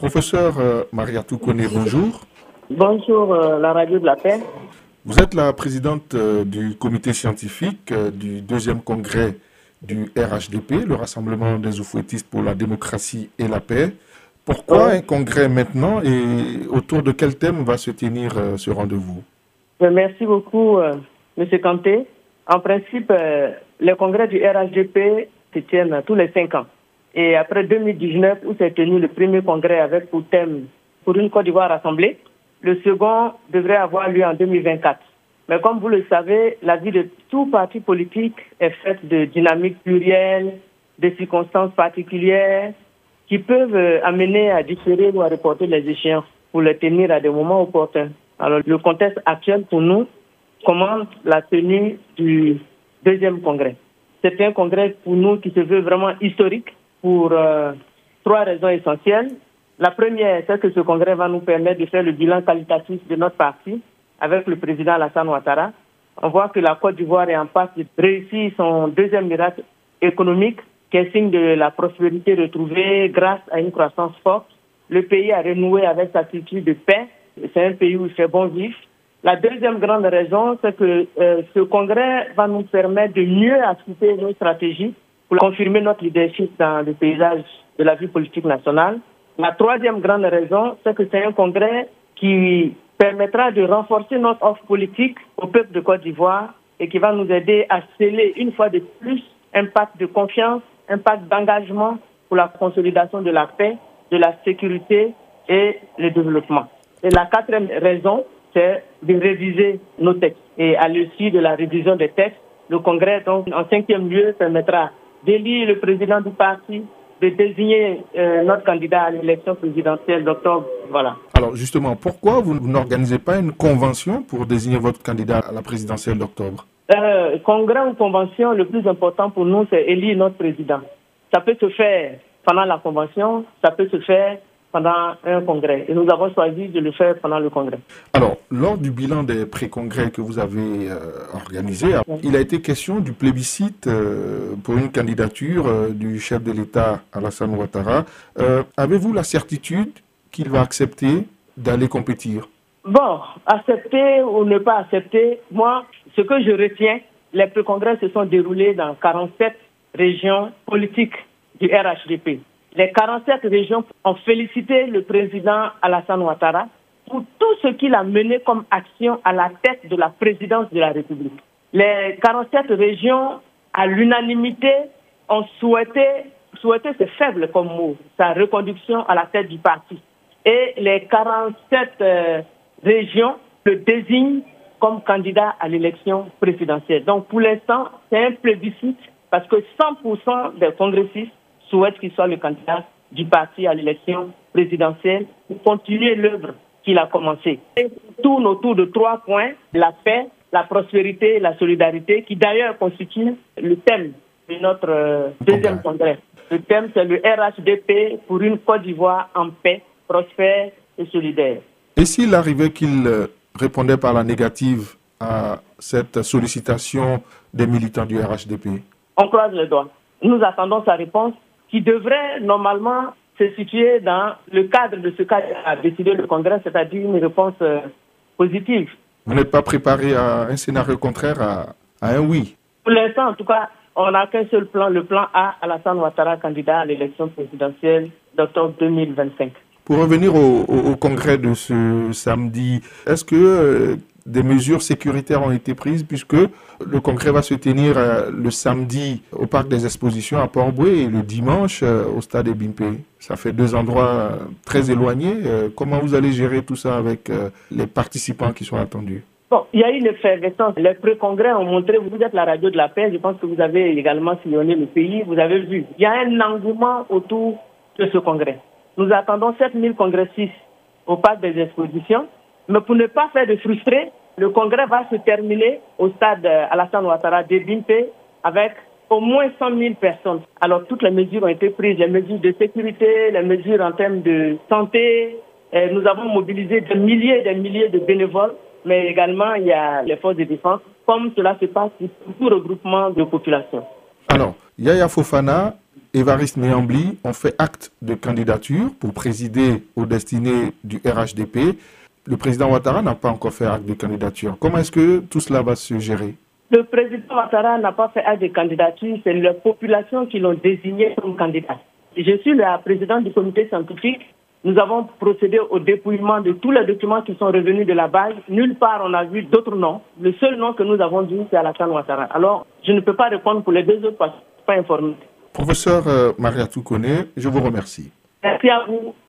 Professeur Mariatou Koné, bonjour. Bonjour, la radio de la paix. Vous êtes la présidente du comité scientifique du deuxième congrès du RHDP, le Rassemblement des Oufouettistes pour la démocratie et la paix. Pourquoi un congrès maintenant et autour de quel thème va se tenir ce rendez-vous? Merci beaucoup, M. Kanté. En principe, les congrès du RHDP se tiennent tous les 5 ans. Et après 2019, où s'est tenu le premier congrès avec pour thème pour une Côte d'Ivoire rassemblée, le second devrait avoir lieu en 2024. Mais comme vous le savez, la vie de tout parti politique est faite de dynamiques plurielles, de circonstances particulières qui peuvent amener à différer ou à reporter les échéances pour les tenir à des moments opportuns. Alors, le contexte actuel pour nous commande la tenue du deuxième congrès. C'est un congrès pour nous qui se veut vraiment historique pour 3 raisons essentielles. La première, c'est que ce congrès va nous permettre de faire le bilan qualitatif de notre parti avec le président Alassane Ouattara. On voit que la Côte d'Ivoire est en passe de réussir son deuxième miracle économique, qui est signe de la prospérité retrouvée grâce à une croissance forte. Le pays a renoué avec sa culture de paix. C'est un pays où il fait bon vivre. La deuxième grande raison, c'est que ce congrès va nous permettre de mieux appliquer nos stratégies pour confirmer notre leadership dans le paysage de la vie politique nationale. La troisième grande raison, c'est que c'est un congrès qui permettra de renforcer notre offre politique au peuple de Côte d'Ivoire et qui va nous aider à sceller une fois de plus un pacte de confiance, un pacte d'engagement pour la consolidation de la paix, de la sécurité et le développement. Et la quatrième raison, c'est de réviser nos textes. Et à l'issue de la révision des textes, le congrès, donc, en 5e lieu, permettra d'élire le président du parti, de désigner notre candidat à l'élection présidentielle d'octobre. Voilà. Alors justement, pourquoi vous n'organisez pas une convention pour désigner votre candidat à la présidentielle d'octobre? Congrès ou convention, le plus important pour nous, c'est élire notre président. Ça peut se faire pendant la convention, ça peut se faire pendant un congrès. Et nous avons choisi de le faire pendant le congrès. Alors, lors du bilan des pré-congrès que vous avez organisé, il a été question du plébiscite pour une candidature du chef de l'État Alassane Ouattara. Avez-vous la certitude qu'il va accepter d'aller compétir? Bon, accepter ou ne pas accepter, moi, ce que je retiens, les pré-congrès se sont déroulés dans 47 régions politiques du RHDP. Les 47 régions ont félicité le président Alassane Ouattara pour tout ce qu'il a mené comme action à la tête de la présidence de la République. Les 47 régions, à l'unanimité, ont souhaité c'est faible comme mot, sa reconduction à la tête du parti. Et les 47 régions le désignent comme candidat à l'élection présidentielle. Donc pour l'instant, c'est un plébiscite parce que 100% des congressistes souhaite qu'il soit le candidat du parti à l'élection présidentielle pour continuer l'œuvre qu'il a commencée. Et tourne autour de 3 points, la paix, la prospérité et la solidarité, qui d'ailleurs constituent le thème de notre deuxième congrès. Le thème, c'est le RHDP pour une Côte d'Ivoire en paix, prospère et solidaire. Et s'il arrivait qu'il répondait par la négative à cette sollicitation des militants du RHDP? On croise les doigts. Nous attendons sa réponse, qui devrait normalement se situer dans le cadre de ce qu'a décidé le Congrès, c'est-à-dire une réponse positive. Vous n'êtes pas préparé à un scénario contraire, à un oui? Pour l'instant, en tout cas, on n'a qu'un seul plan, le plan A, Alassane Ouattara, candidat à l'élection présidentielle d'octobre 2025. Pour revenir au congrès de ce samedi, est-ce que des mesures sécuritaires ont été prises puisque le congrès va se tenir le samedi au parc des expositions à Port-Bouët et le dimanche au stade Ebimpe? Ça fait 2 endroits très éloignés. Comment vous allez gérer tout ça avec les participants qui sont attendus? Bon, il y a eu une effervescence. Les pré-congrès ont montré, vous êtes la radio de la paix, je pense que vous avez également sillonné le pays, vous avez vu. Il y a un engouement autour de ce congrès. Nous attendons 7000 congressistes au parc des expositions. Mais pour ne pas faire de frustrés, le congrès va se terminer au stade Alassane Ouattara d'Ebimpe avec au moins 100 000 personnes. Alors toutes les mesures ont été prises, les mesures de sécurité, les mesures en termes de santé. Nous avons mobilisé des milliers de bénévoles, mais également il y a les forces de défense, comme cela se passe pour tout regroupement de population. Alors, Yaya Fofana Évariste Méambli ont fait acte de candidature pour présider aux destinées du RHDP. Le président Ouattara n'a pas encore fait acte de candidature. Comment est-ce que tout cela va se gérer? Le président Ouattara n'a pas fait acte de candidature, c'est la population qui l'ont désigné comme candidat. Je suis la présidente du comité scientifique. Nous avons procédé au dépouillement de tous les documents qui sont revenus de la base. Nulle part on a vu d'autres noms. Le seul nom que nous avons vu, c'est Alassane Ouattara. Alors, je ne peux pas répondre pour les deux autres parce que je ne suis pas informé. Professeur Mariatou Koné, je vous remercie. Merci à vous.